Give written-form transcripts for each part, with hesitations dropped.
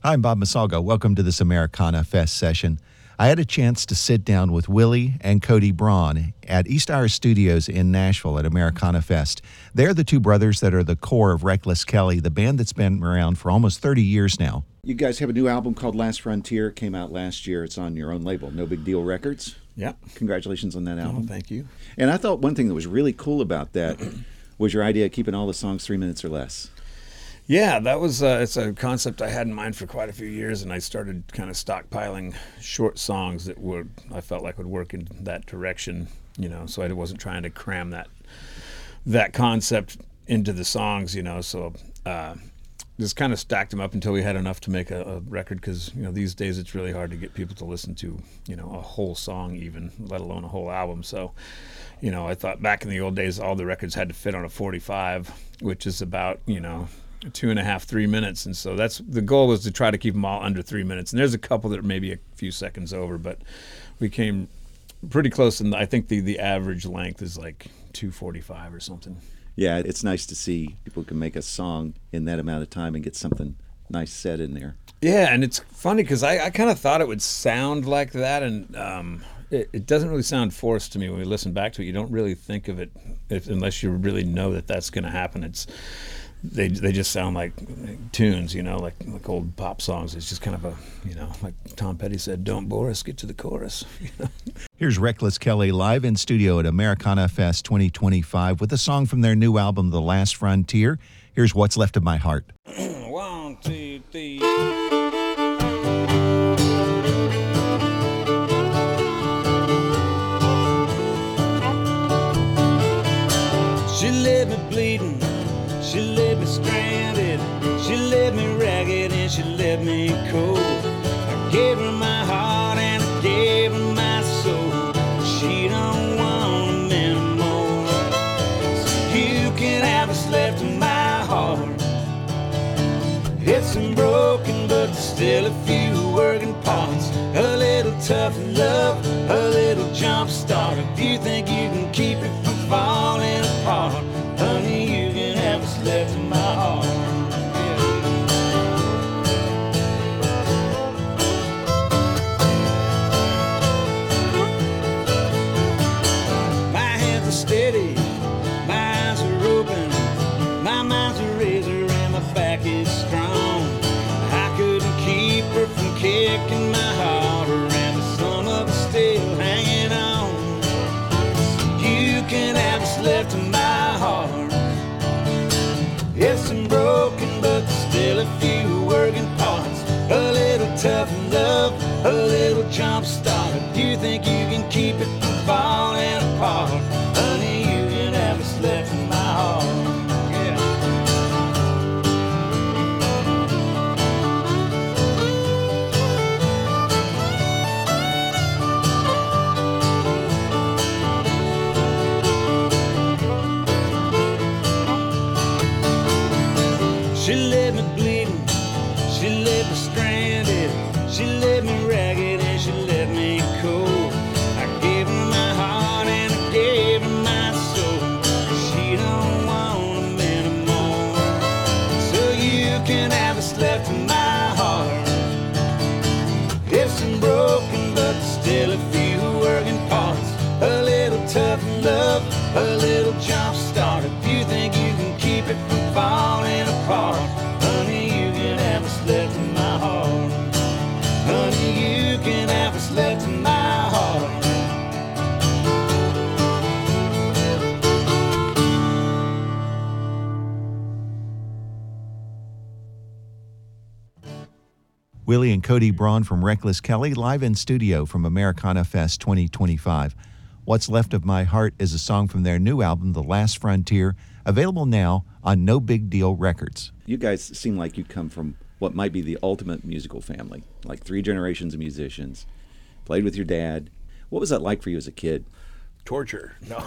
Hi, I'm Bob Masalgo. Welcome to this Americana Fest session. I had a chance to sit down with Willie and Cody Braun at East Irish Studios in Nashville at Americana Fest. They're the two brothers that are the core of Reckless Kelly, the band that's been around for almost 30 years now. You guys have a new album called Last Frontier. It came out last year. It's on your own label, No Big Deal Records. Yeah. Congratulations on that album. Oh, thank you. And I thought one thing that was really cool about that was your idea of keeping all the songs 3 minutes or less. Yeah, that was it's a concept I had in mind for quite a few years, and I started kind of stockpiling short songs that I felt like would work in that direction, so I wasn't trying to cram that concept into the songs, so just kind of stacked them up until we had enough to make a record, because these days it's really hard to get people to listen to a whole song, even let alone a whole album. So I thought back in the old days all the records had to fit on a 45, which is about 2.5, 3 minutes, and so the goal was to try to keep them all under 3 minutes. And there's a couple that are maybe a few seconds over, but we came pretty close, and I think the average length is like 2:45 or something. Yeah, it's nice to see people can make a song in that amount of time and get something nice said in there. Yeah, and it's funny because I kind of thought it would sound like that, and it doesn't really sound forced to me when we listen back to it. You don't really think of it unless you really know that that's going to happen. They just sound like tunes, like old pop songs. It's just kind of like Tom Petty said, "Don't bore us, get to the chorus." Here's Reckless Kelly live in studio at Americana Fest 2025 with a song from their new album, The Last Frontier. Here's What's Left of My Heart. 1, 2, 3. She left me bleeding. She left me stranded, she left me ragged, and she left me cold. I gave her my heart and I gave her my soul. She don't want them anymore. So you can have what's left of my heart. It's some broken, but there's still a few working parts. A little tough love, a little jump start. If you think you can keep it from falling apart, honey, you can have what's left of my heart. My hands are steady, my eyes are open, my mind's a razor and my back is strong. I couldn't keep her from kicking my heart around, but some of it's still hanging on. You can have what's left of my heart. It's some broken, but there's still a few working parts. A little tough love, a little jump start. If you think you can keep it from falling apart, honey, you can have what's left of my heart. She left me bleeding, she left me stranded, she left me ragged and she left me cold. I gave her my heart and I gave her my soul. She don't want them anymore. So you can have what's left of my heart. It's broken, but there's still a few working parts. A little tough love, a little jump start. If you think you can keep it from falling apart, honey, you can have what's left of my heart. Honey, you can have what's left of my heart. Willie and Cody Braun from Reckless Kelly live in studio from Americana Fest 2025. What's Left of My Heart is a song from their new album, The Last Frontier, available now on No Big Deal Records. You guys seem like you come from what might be the ultimate musical family, like 3 generations of musicians, played with your dad. What was that like for you as a kid? Torture. No.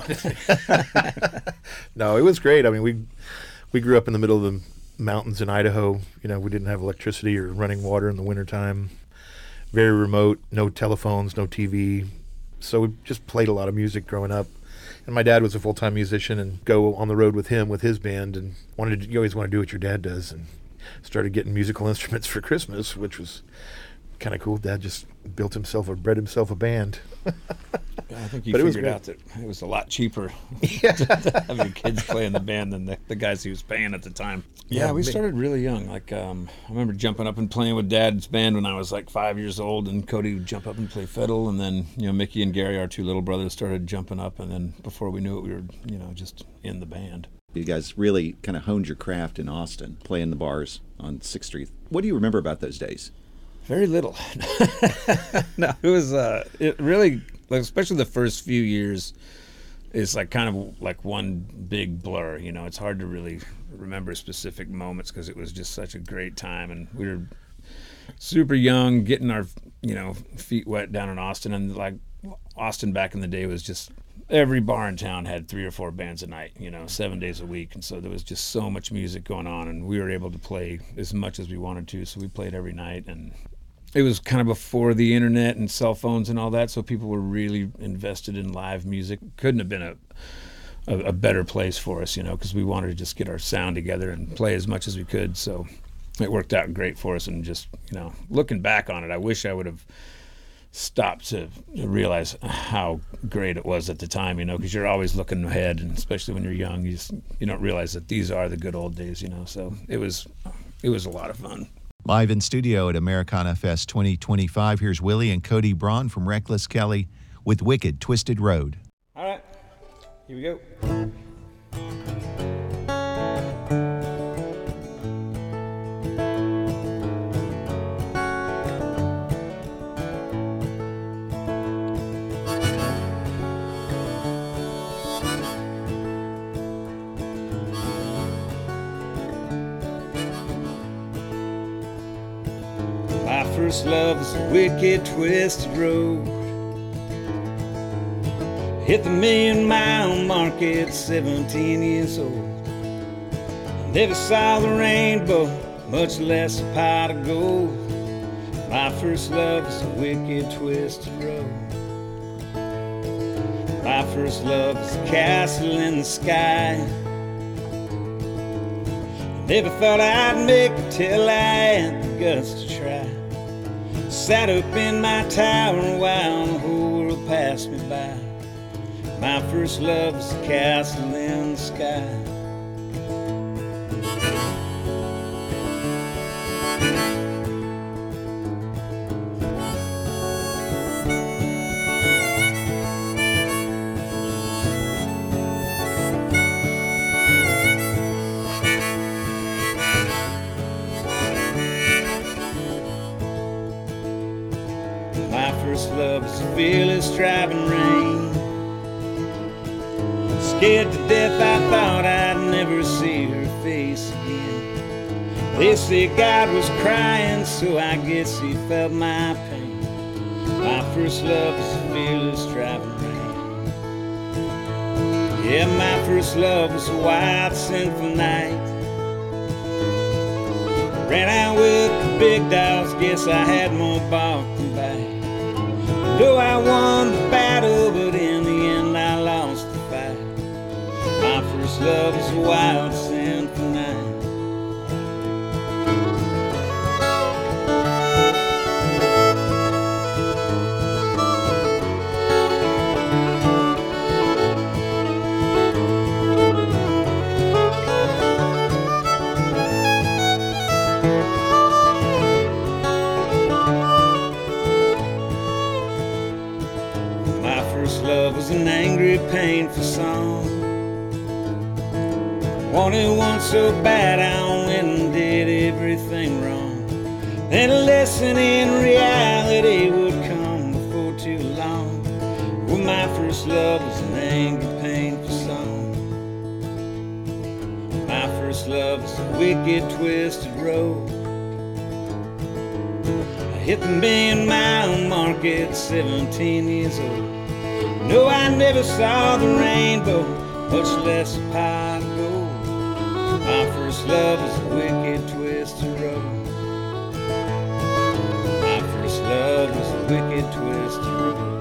No, it was great. I mean, we grew up in the middle of the mountains in Idaho. We didn't have electricity or running water in the wintertime. Very remote, no telephones, no TV. So we just played a lot of music growing up. And my dad was a full-time musician, and go on the road with him with his band, and you always want to do what your dad does. And started getting musical instruments for Christmas, which was kind of cool. Dad just bred himself a band. I think he But it was figured great. out that it was a lot cheaper to have your kids play in the band than the guys he was paying at the time. Yeah, we started really young. Like I remember jumping up and playing with Dad's band when I was like 5 years old, and Cody would jump up and play fiddle, and then Mickey and Gary, our two little brothers, started jumping up, and then before we knew it, we were just in the band. You guys really kind of honed your craft in Austin, playing the bars on 6th Street. What do you remember about those days? Very little. No, it was it really, like, especially the first few years, is like kind of like one big blur. It's hard to really remember specific moments because it was just such a great time, and we were super young, getting our feet wet down in Austin, and like Austin back in the day was just every bar in town had 3 or 4 bands a night, 7 days a week, and so there was just so much music going on, and we were able to play as much as we wanted to, so we played every night. And it was kind of before the internet and cell phones and all that, so people were really invested in live music. Couldn't have been a better place for us, because we wanted to just get our sound together and play as much as we could. So it worked out great for us. And just, looking back on it, I wish I would have stopped to realize how great it was at the time, because you're always looking ahead, and especially when you're young, you don't realize that these are the good old days, So it was a lot of fun. Live in studio at Americana Fest 2025, here's Willie and Cody Braun from Reckless Kelly with Wicked Twisted Road. All right, here we go. My first love was a wicked twisted road. Hit the 1,000,000-mile mark at 17 years old. Never saw the rainbow, much less a pot of gold. My first love was a wicked twisted road. My first love was a castle in the sky. Never thought I'd make it till I had the guts to try. Sat up in my tower while the whole world passed me by. My first love was a castle in the sky. My first love was a fearless driving rain. Scared to death, I thought I'd never see her face again. They say God was crying, so I guess he felt my pain. My first love was a fearless driving rain. Yeah, my first love was a wild, sinful night. Ran out with the big dogs, guess I had more bark than bite. Though I won the battle, but in the end I lost the fight. My first love was a wild, sinful night. My first love was an angry, painful song. Wanted one so bad I went and did everything wrong. Then a lesson in reality would come before too long. Well, my first love was an angry, painful song. My first love was a wicked, twisted road. I hit the 1,000,000-mile mark at 17 years old. No, I never saw the rainbow, much less a pot of gold. My first love was a wicked, twisted road. My first love was a wicked, twisted road.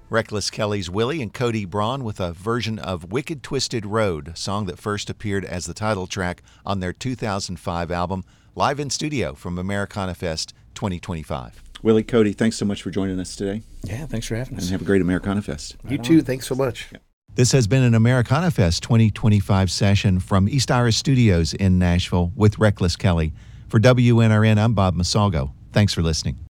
Reckless Kelly's Willie and Cody Braun with a version of Wicked Twisted Road, a song that first appeared as the title track on their 2005 album, live in studio from Americana Fest 2025. Willie, Cody, thanks so much for joining us today. Yeah, thanks for having us. And have a great Americana Fest. You too. Thanks so much. This has been an Americana Fest 2025 session from East Iris Studios in Nashville with Reckless Kelly. For WNRN, I'm Bob Masalgo. Thanks for listening.